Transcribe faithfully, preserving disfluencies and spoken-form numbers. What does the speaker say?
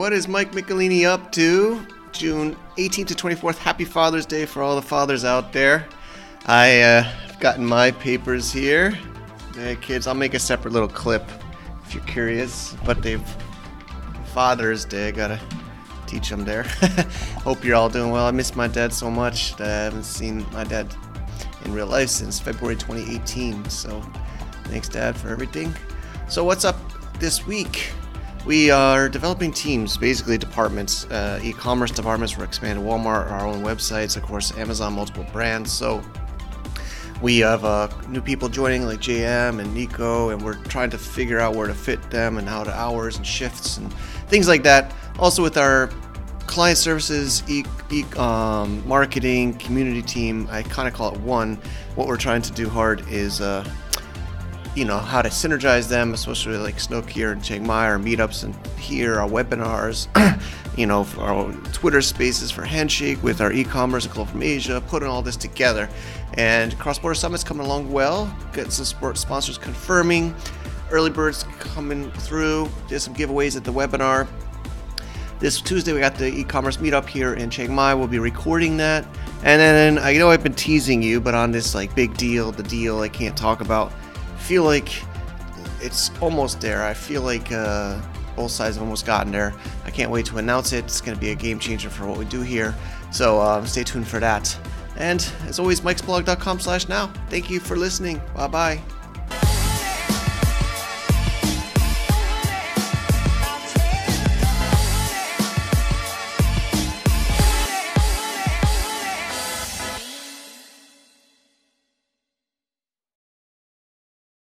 What is Mike Michelini up to? June eighteenth to twenty-fourth. Happy Father's Day for all the fathers out there. I, uh, have gotten my papers here. Hey kids, I'll make a separate little clip if you're curious. But they've Father's Day, I gotta teach them there. Hope you're all doing well. I miss my dad so much that I haven't seen my dad in real life since February twenty eighteen. So thanks, Dad, for everything. So what's up this week? We are developing teams, basically departments, uh, e-commerce departments. We're expanding Walmart, our own websites, of course, Amazon, multiple brands. So we have uh, new people joining like J M and Nico, and we're trying to figure out where to fit them and how to hours and shifts and things like that. Also with our client services, e- e- um, marketing, community team, I kind of call it one. What we're trying to do hard is uh, you know, how to synergize them, especially like Snook here in Chiang Mai, our meetups and here, our webinars, you know, for our Twitter spaces for Handshake with our e-commerce and Club from Asia, putting all this together. And Cross-Border Summit's coming along well, got some sport sponsors confirming, early birds coming through, did some giveaways at the webinar. This Tuesday we got the e-commerce meetup here in Chiang Mai. We'll be recording that. And then I know I've been teasing you, but on this like big deal, the deal I can't talk about, feel like it's almost there. I feel like uh, both sides have almost gotten there. I can't wait to announce it. It's going to be a game changer for what we do here. So uh, stay tuned for that. And as always, mikesblog dot com slash now. Thank you for listening. Bye bye.